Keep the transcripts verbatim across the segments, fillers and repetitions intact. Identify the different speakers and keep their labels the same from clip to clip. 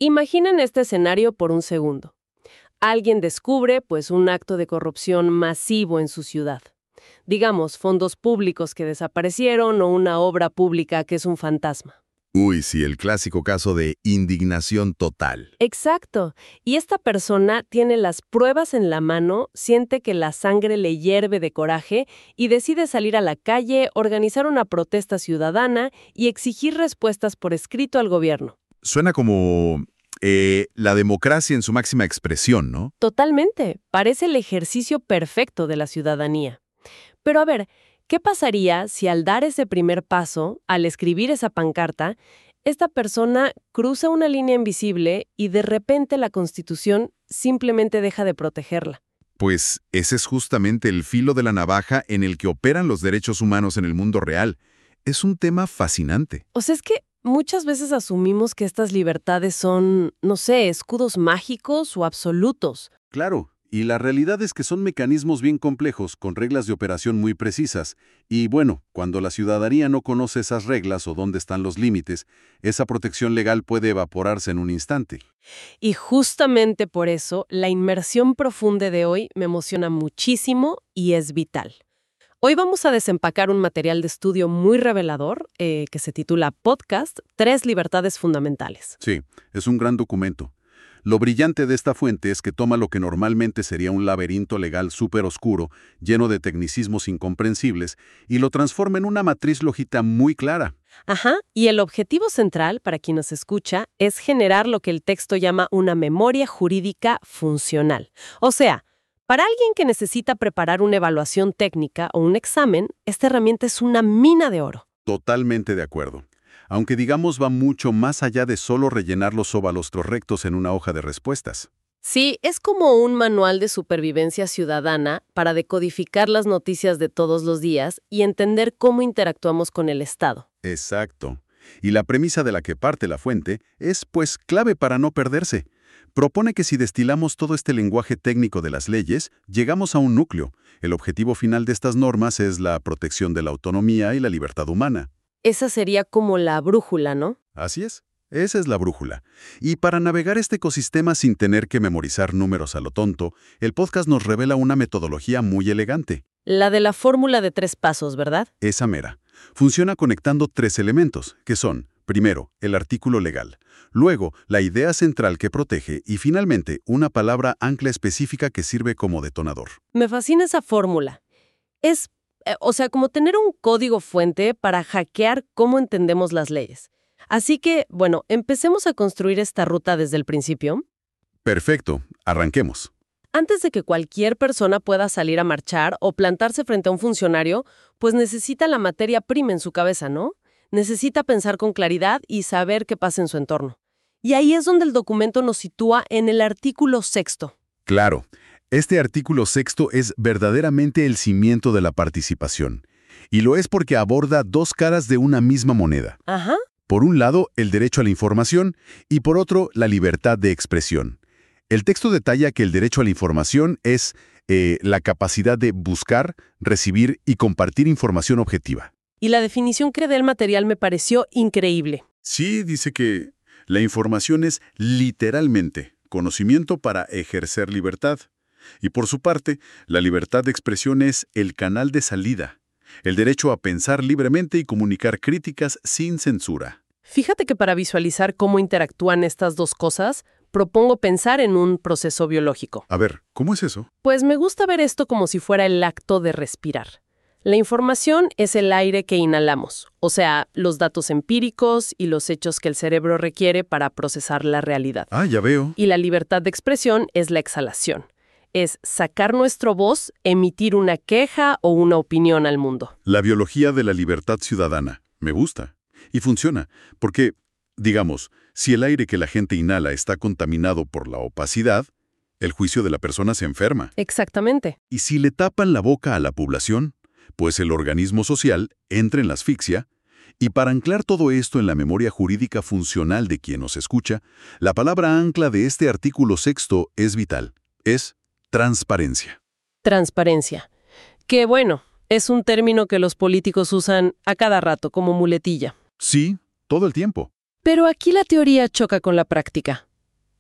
Speaker 1: Imaginen este escenario por un segundo. Alguien descubre, pues, un acto de corrupción masivo en su ciudad. Digamos, fondos públicos que desaparecieron o una obra pública que es un fantasma.
Speaker 2: Uy, sí, el clásico caso de indignación total.
Speaker 1: Exacto. Y esta persona tiene las pruebas en la mano, siente que la sangre le hierve de coraje y decide salir a la calle, organizar una protesta ciudadana y exigir respuestas por escrito al gobierno.
Speaker 2: Suena como eh, la democracia en su máxima expresión, ¿no?
Speaker 1: Totalmente. Parece el ejercicio perfecto de la ciudadanía. Pero a ver, ¿qué pasaría si al dar ese primer paso, al escribir esa pancarta, esta persona cruza una línea invisible y de repente la Constitución simplemente deja de protegerla?
Speaker 2: Pues ese es justamente el filo de la navaja en el que operan los derechos humanos en el mundo real. Es un tema fascinante.
Speaker 1: O sea, es que muchas veces asumimos que estas libertades son, no sé, escudos mágicos o absolutos.
Speaker 3: Claro, y la realidad es que son mecanismos bien complejos, con reglas de operación muy precisas. Y bueno, cuando la ciudadanía no conoce esas reglas o dónde están los límites, esa protección legal puede evaporarse en un instante.
Speaker 1: Y justamente por eso, la inmersión profunda de hoy me emociona muchísimo y es vital. Hoy vamos a desempacar un material de estudio muy revelador eh, que se titula Podcast, Tres Libertades Fundamentales.
Speaker 3: Sí, es un gran documento. Lo brillante de esta fuente es que toma lo que normalmente sería un laberinto legal súper oscuro, lleno de tecnicismos incomprensibles, y lo transforma en una matriz lógica muy clara.
Speaker 1: Ajá, y el objetivo central, para quien nos escucha, es generar lo que el texto llama una memoria jurídica funcional. O sea, para alguien que necesita preparar una evaluación técnica o un examen, esta herramienta es una mina de oro.
Speaker 3: Totalmente de acuerdo. Aunque digamos va mucho más allá de solo rellenar los óvalos rectos en una hoja de respuestas.
Speaker 1: Sí, es como un manual de supervivencia ciudadana para decodificar las noticias de todos los días y entender cómo interactuamos con el Estado.
Speaker 3: Exacto. Y la premisa de la que parte la fuente es, pues, clave para no perderse. Propone que si destilamos todo este lenguaje técnico de las leyes, llegamos a un núcleo. El objetivo final de estas normas es la protección de la autonomía y la libertad humana.
Speaker 1: Esa sería como la brújula, ¿no?
Speaker 3: Así es. Esa es la brújula. Y para navegar este ecosistema sin tener que memorizar números a lo tonto, el podcast nos revela una metodología muy elegante.
Speaker 1: La de la fórmula de tres pasos, ¿verdad?
Speaker 3: Esa mera. Funciona conectando tres elementos, que son, primero, el artículo legal, luego, la idea central que protege y, finalmente, una palabra ancla específica que sirve como detonador.
Speaker 1: Me fascina esa fórmula. Es, eh, o sea, como tener un código fuente para hackear cómo entendemos las leyes. Así que, bueno, empecemos a construir esta ruta desde el principio.
Speaker 3: Perfecto, arranquemos.
Speaker 1: Antes de que cualquier persona pueda salir a marchar o plantarse frente a un funcionario, pues necesita la materia prima en su cabeza, ¿no? Necesita pensar con claridad y saber qué pasa en su entorno. Y ahí es donde el documento nos sitúa en el artículo sexto.
Speaker 3: Claro, este artículo sexto es verdaderamente el cimiento de la participación. Y lo es porque aborda dos caras de una misma moneda.
Speaker 1: Ajá.
Speaker 3: Por un lado, el derecho a la información y por otro, la libertad de expresión. El texto detalla que el derecho a la información es eh, la capacidad de buscar, recibir y compartir información objetiva.
Speaker 1: Y la definición que da el material me pareció increíble.
Speaker 3: Sí, dice que la información es literalmente conocimiento para ejercer libertad. Y por su parte, la libertad de expresión es el canal de salida, el derecho a pensar libremente y comunicar críticas sin censura.
Speaker 1: Fíjate que para visualizar cómo interactúan estas dos cosas, propongo pensar en un proceso biológico.
Speaker 3: A ver, ¿cómo es eso?
Speaker 1: Pues me gusta ver esto como si fuera el acto de respirar. La información es el aire que inhalamos, o sea, los datos empíricos y los hechos que el cerebro requiere para procesar la realidad.
Speaker 3: Ah, ya veo.
Speaker 1: Y la libertad de expresión es la exhalación. Es sacar nuestra voz, emitir una queja o una opinión al mundo.
Speaker 3: La biología de la libertad ciudadana. Me gusta. Y funciona, porque, digamos, si el aire que la gente inhala está contaminado por la opacidad, el juicio de la persona se enferma.
Speaker 1: Exactamente.
Speaker 3: Y si le tapan la boca a la población, pues el organismo social entra en la asfixia. Y para anclar todo esto en la memoria jurídica funcional de quien nos escucha, la palabra ancla de este artículo sexto es vital. Es transparencia.
Speaker 1: Transparencia. Que bueno, es un término que los políticos usan a cada rato como muletilla.
Speaker 3: Sí, todo el tiempo.
Speaker 1: Pero aquí la teoría choca con la práctica.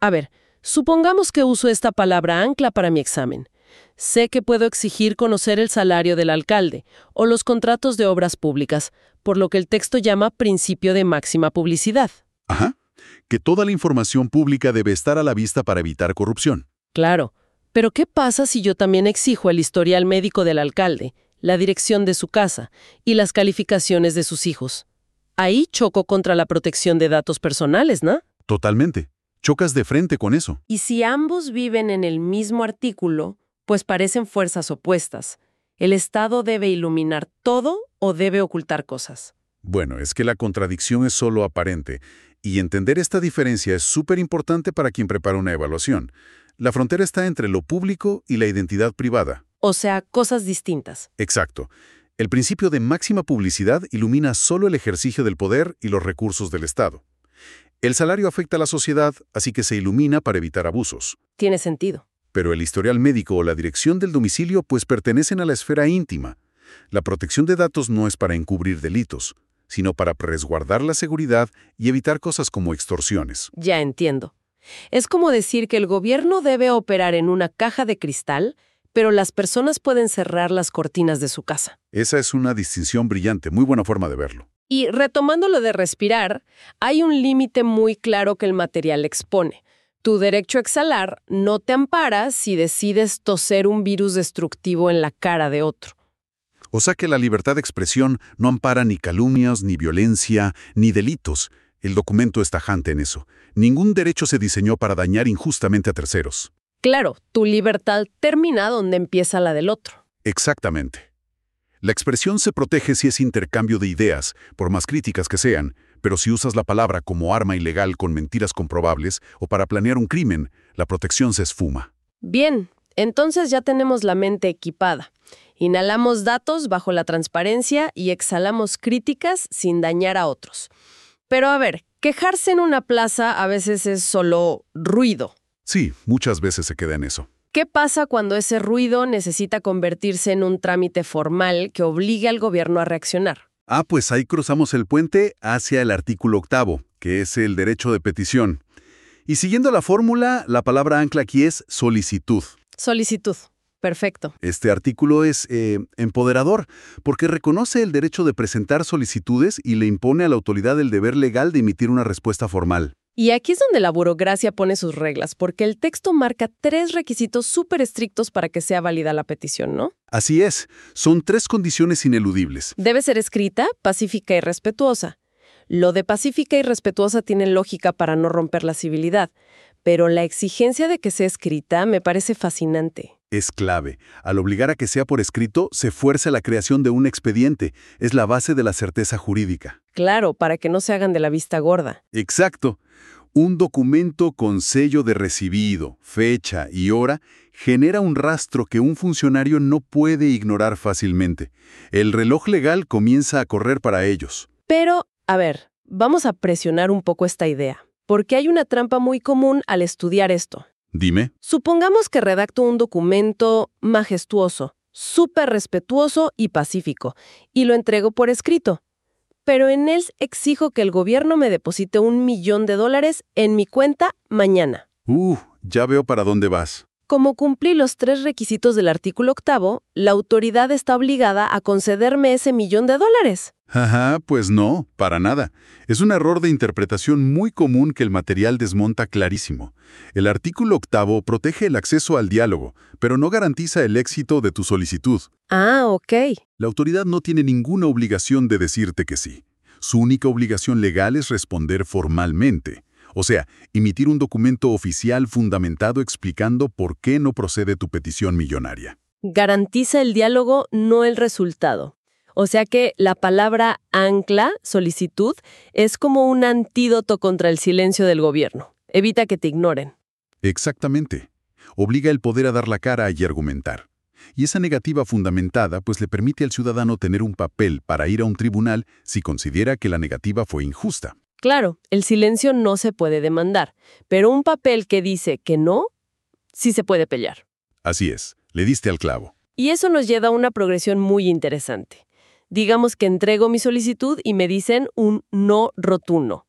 Speaker 1: A ver, supongamos que uso esta palabra ancla para mi examen. Sé que puedo exigir conocer el salario del alcalde o los contratos de obras públicas, por lo que el texto llama principio de máxima publicidad.
Speaker 3: Ajá. Que toda la información pública debe estar a la vista para evitar corrupción.
Speaker 1: Claro, pero ¿qué pasa si yo también exijo el historial médico del alcalde, la dirección de su casa y las calificaciones de sus hijos? Ahí choco contra la protección de datos personales, ¿no?
Speaker 3: Totalmente. Chocas de frente con eso.
Speaker 1: Y si ambos viven en el mismo artículo, pues parecen fuerzas opuestas. ¿El Estado debe iluminar todo o debe ocultar cosas?
Speaker 3: Bueno, es que la contradicción es solo aparente, y entender esta diferencia es súper importante para quien prepara una evaluación. La frontera está entre lo público y la identidad privada.
Speaker 1: O sea, cosas distintas.
Speaker 3: Exacto. El principio de máxima publicidad ilumina solo el ejercicio del poder y los recursos del Estado. El salario afecta a la sociedad, así que se ilumina para evitar abusos.
Speaker 1: Tiene sentido.
Speaker 3: Pero el historial médico o la dirección del domicilio pues pertenecen a la esfera íntima. La protección de datos no es para encubrir delitos, sino para resguardar la seguridad y evitar cosas como extorsiones.
Speaker 1: Ya entiendo. Es como decir que el gobierno debe operar en una caja de cristal, pero las personas pueden cerrar las cortinas de su casa.
Speaker 3: Esa es una distinción brillante, muy buena forma de verlo.
Speaker 1: Y retomando lo de respirar, hay un límite muy claro que el material expone. Tu derecho a exhalar no te ampara si decides toser un virus destructivo en la cara de otro.
Speaker 3: O sea que la libertad de expresión no ampara ni calumnias, ni violencia, ni delitos. El documento es tajante en eso. Ningún derecho se diseñó para dañar injustamente a terceros.
Speaker 1: Claro, tu libertad termina donde empieza la del otro.
Speaker 3: Exactamente. La expresión se protege si es intercambio de ideas, por más críticas que sean, pero si usas la palabra como arma ilegal con mentiras comprobables o para planear un crimen, la protección se esfuma.
Speaker 1: Bien, entonces ya tenemos la mente equipada. Inhalamos datos bajo la transparencia y exhalamos críticas sin dañar a otros. Pero a ver, quejarse en una plaza a veces es solo ruido.
Speaker 3: Sí, muchas veces se queda en eso.
Speaker 1: ¿Qué pasa cuando ese ruido necesita convertirse en un trámite formal que obligue al gobierno a reaccionar?
Speaker 3: Ah, pues ahí cruzamos el puente hacia el artículo octavo, que es el derecho de petición. Y siguiendo la fórmula, la palabra ancla aquí es solicitud.
Speaker 1: Solicitud. Perfecto.
Speaker 3: Este artículo es eh, empoderador porque reconoce el derecho de presentar solicitudes y le impone a la autoridad el deber legal de emitir una respuesta formal.
Speaker 1: Y aquí es donde la burocracia pone sus reglas, porque el texto marca tres requisitos súper estrictos para que sea válida la petición, ¿no?
Speaker 3: Así es, son tres condiciones ineludibles.
Speaker 1: Debe ser escrita, pacífica y respetuosa. Lo de pacífica y respetuosa tiene lógica para no romper la civilidad, pero la exigencia de que sea escrita me parece fascinante.
Speaker 3: Es clave. Al obligar a que sea por escrito, se fuerza la creación de un expediente. Es la base de la certeza jurídica.
Speaker 1: Claro, para que no se hagan de la vista gorda.
Speaker 3: Exacto. Un documento con sello de recibido, fecha y hora genera un rastro que un funcionario no puede ignorar fácilmente. El reloj legal comienza a correr para ellos.
Speaker 1: Pero, a ver, vamos a presionar un poco esta idea, porque hay una trampa muy común al estudiar esto.
Speaker 3: Dime.
Speaker 1: Supongamos que redacto un documento majestuoso, súper respetuoso y pacífico, y lo entrego por escrito. Pero en él exijo que el gobierno me deposite un millón de dólares en mi cuenta mañana.
Speaker 3: Uh, ya veo para dónde vas.
Speaker 1: Como cumplí los tres requisitos del artículo octavo, la autoridad está obligada a concederme ese millón de dólares.
Speaker 3: Ajá, pues no, para nada. Es un error de interpretación muy común que el material desmonta clarísimo. El artículo octavo protege el acceso al diálogo, pero no garantiza el éxito de tu solicitud.
Speaker 1: Ah, ok.
Speaker 3: La autoridad no tiene ninguna obligación de decirte que sí. Su única obligación legal es responder formalmente. O sea, emitir un documento oficial fundamentado explicando por qué no procede tu petición millonaria.
Speaker 1: Garantiza el diálogo, no el resultado. O sea que la palabra ancla, solicitud, es como un antídoto contra el silencio del gobierno. Evita que te ignoren.
Speaker 3: Exactamente. Obliga el poder a dar la cara y argumentar. Y esa negativa fundamentada pues le permite al ciudadano tener un papel para ir a un tribunal si considera que la negativa fue injusta.
Speaker 1: Claro, el silencio no se puede demandar, pero un papel que dice que no, sí se puede pelear.
Speaker 3: Así es, le diste al clavo.
Speaker 1: Y eso nos lleva a una progresión muy interesante. Digamos que entrego mi solicitud y me dicen un no rotundo.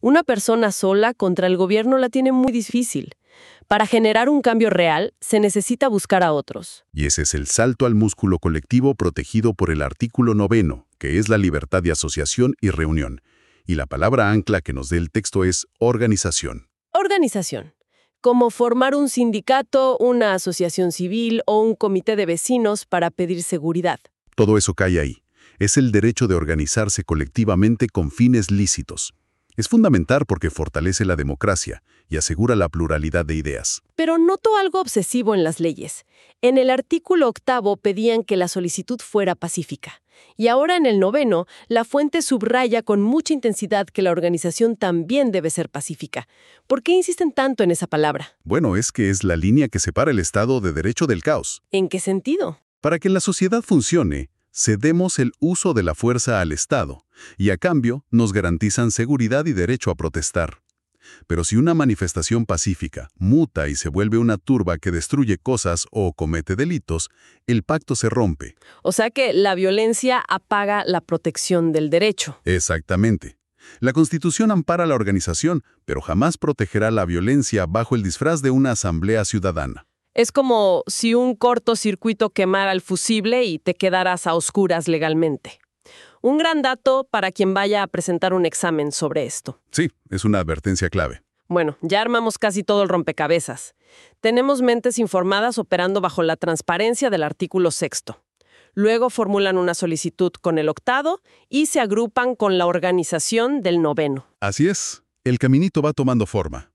Speaker 1: Una persona sola contra el gobierno la tiene muy difícil. Para generar un cambio real, se necesita buscar a otros.
Speaker 2: Y ese es el salto al músculo colectivo protegido por el artículo noveno, que es la libertad de asociación y reunión. Y la palabra ancla que nos dé el texto es organización.
Speaker 1: Organización. Como formar un sindicato, una asociación civil o un comité de vecinos para pedir seguridad.
Speaker 2: Todo eso cae ahí. Es el derecho de organizarse colectivamente con fines lícitos. Es fundamental porque fortalece la democracia y asegura la pluralidad de ideas.
Speaker 1: Pero noto algo obsesivo en las leyes. En el artículo octavo pedían que la solicitud fuera pacífica. Y ahora en el noveno, la fuente subraya con mucha intensidad que la organización también debe ser pacífica. ¿Por qué insisten tanto en esa palabra?
Speaker 2: Bueno, es que es la línea que separa el Estado de derecho del caos.
Speaker 1: ¿En qué sentido?
Speaker 2: Para que la sociedad funcione, cedemos el uso de la fuerza al Estado, y a cambio nos garantizan seguridad y derecho a protestar. Pero si una manifestación pacífica muta y se vuelve una turba que destruye cosas o comete delitos, el pacto se rompe.
Speaker 1: O sea que la violencia apaga la protección del derecho.
Speaker 2: Exactamente. La Constitución ampara la organización, pero jamás protegerá la violencia bajo el disfraz de una asamblea ciudadana.
Speaker 1: Es como si un cortocircuito quemara el fusible y te quedaras a oscuras legalmente. Un gran dato para quien vaya a presentar un examen sobre esto.
Speaker 2: Sí, es una advertencia clave.
Speaker 1: Bueno, ya armamos casi todo el rompecabezas. Tenemos mentes informadas operando bajo la transparencia del artículo sexto. Luego formulan una solicitud con el octavo y se agrupan con la organización del noveno.
Speaker 2: Así es, el caminito va tomando forma.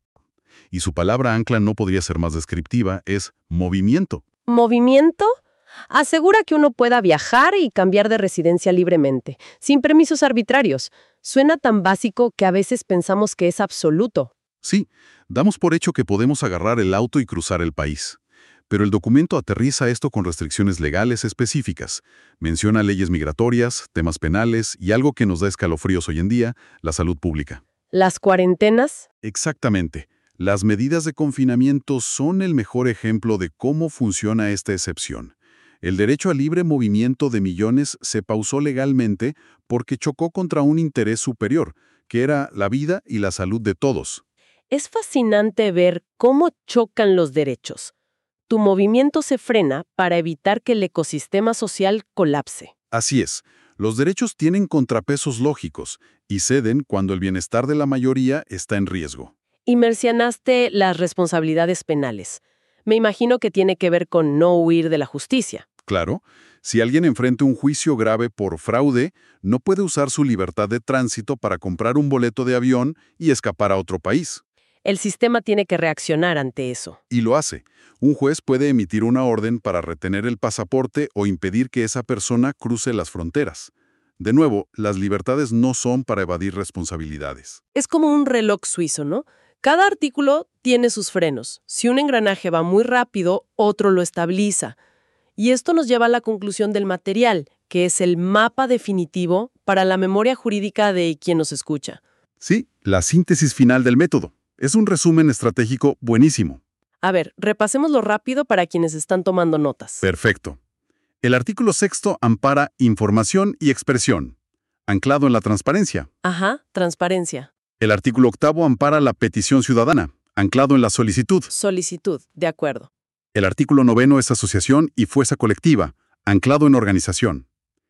Speaker 2: Y su palabra ancla no podría ser más descriptiva, es movimiento.
Speaker 1: ¿Movimiento? Asegura que uno pueda viajar y cambiar de residencia libremente, sin permisos arbitrarios. Suena tan básico que a veces pensamos que es absoluto.
Speaker 2: Sí, damos por hecho que podemos agarrar el auto y cruzar el país. Pero el documento aterriza esto con restricciones legales específicas. Menciona leyes migratorias, temas penales y algo que nos da escalofríos hoy en día, la salud pública.
Speaker 1: ¿Las cuarentenas?
Speaker 2: Exactamente. Las medidas de confinamiento son el mejor ejemplo de cómo funciona esta excepción. El derecho a libre movimiento de millones se pausó legalmente porque chocó contra un interés superior, que era la vida y la salud de todos.
Speaker 1: Es fascinante ver cómo chocan los derechos. Tu movimiento se frena para evitar que el ecosistema social colapse.
Speaker 2: Así es. Los derechos tienen contrapesos lógicos y ceden cuando el bienestar de la mayoría está en riesgo.
Speaker 1: Y mencionaste las responsabilidades penales. Me imagino que tiene que ver con no huir de la justicia.
Speaker 2: Claro, si alguien enfrenta un juicio grave por fraude, no puede usar su libertad de tránsito para comprar un boleto de avión y escapar a otro país.
Speaker 1: El sistema tiene que reaccionar ante eso.
Speaker 2: Y lo hace. Un juez puede emitir una orden para retener el pasaporte o impedir que esa persona cruce las fronteras. De nuevo, las libertades no son para evadir responsabilidades.
Speaker 1: Es como un reloj suizo, ¿no? Cada artículo tiene sus frenos. Si un engranaje va muy rápido, otro lo estabiliza. Y esto nos lleva a la conclusión del material, que es el mapa definitivo para la memoria jurídica de quien nos escucha.
Speaker 2: Sí, la síntesis final del método. Es un resumen estratégico buenísimo.
Speaker 1: A ver, repasémoslo rápido para quienes están tomando notas.
Speaker 2: Perfecto. El artículo sexto ampara información y expresión, anclado en la transparencia.
Speaker 1: Ajá, transparencia.
Speaker 2: El artículo octavo ampara la petición ciudadana, anclado en la solicitud.
Speaker 1: Solicitud, de acuerdo.
Speaker 2: El artículo noveno es asociación y fuerza colectiva, anclado en organización.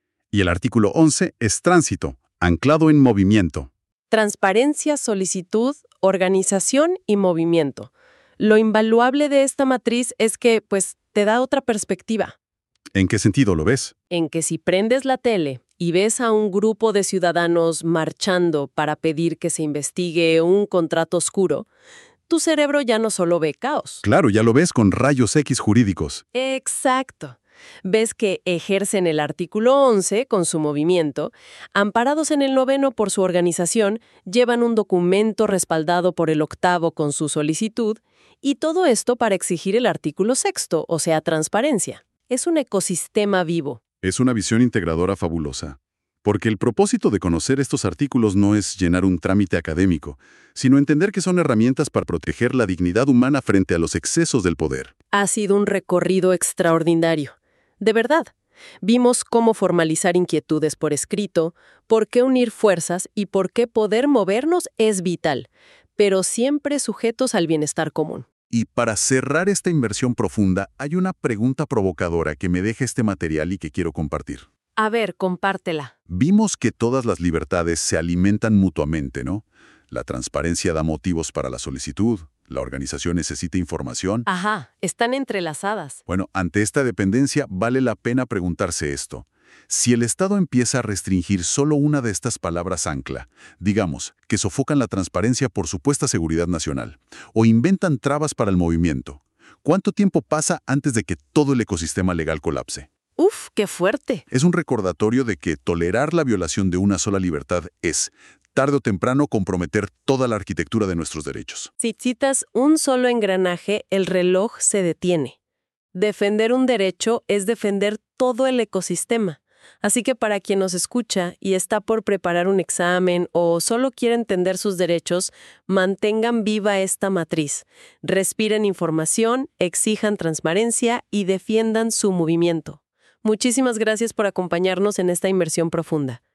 Speaker 2: Y el artículo once es tránsito, anclado en movimiento.
Speaker 1: Transparencia, solicitud, organización y movimiento. Lo invaluable de esta matriz es que, pues, te da otra perspectiva.
Speaker 2: ¿En qué sentido lo ves?
Speaker 1: En que si prendes la tele y ves a un grupo de ciudadanos marchando para pedir que se investigue un contrato oscuro, tu cerebro ya no solo ve caos.
Speaker 2: Claro, ya lo ves con rayos X jurídicos.
Speaker 1: Exacto. Ves que ejercen el artículo once con su movimiento, amparados en el noveno por su organización, llevan un documento respaldado por el octavo con su solicitud, y todo esto para exigir el artículo sexto, o sea, transparencia. Es un ecosistema vivo.
Speaker 2: Es una visión integradora fabulosa. Porque el propósito de conocer estos artículos no es llenar un trámite académico, sino entender que son herramientas para proteger la dignidad humana frente a los excesos del poder.
Speaker 1: Ha sido un recorrido extraordinario. De verdad, Vimos cómo formalizar inquietudes por escrito, por qué unir fuerzas y por qué poder movernos es vital, pero siempre sujetos al bienestar común.
Speaker 2: Y para cerrar esta inversión profunda, hay una pregunta provocadora que me deja este material y que quiero compartir.
Speaker 1: A ver, compártela.
Speaker 2: Vimos que todas las libertades se alimentan mutuamente, ¿no? La transparencia da motivos para la solicitud, la organización necesita información.
Speaker 1: Ajá, están entrelazadas.
Speaker 2: Bueno, ante esta dependencia vale la pena preguntarse esto. Si el Estado empieza a restringir solo una de estas palabras ancla, digamos, que sofocan la transparencia por supuesta seguridad nacional, o inventan trabas para el movimiento, ¿cuánto tiempo pasa antes de que todo el ecosistema legal colapse?
Speaker 1: ¡Uf, qué fuerte!
Speaker 2: Es un recordatorio de que tolerar la violación de una sola libertad es, tarde o temprano, comprometer toda la arquitectura de nuestros derechos.
Speaker 1: Si citas un solo engranaje, el reloj se detiene. Defender un derecho es defender todo el ecosistema. Así que para quien nos escucha y está por preparar un examen o solo quiere entender sus derechos, mantengan viva esta matriz. Respiren información, exijan transparencia y defiendan su movimiento. Muchísimas gracias por acompañarnos en esta inmersión profunda.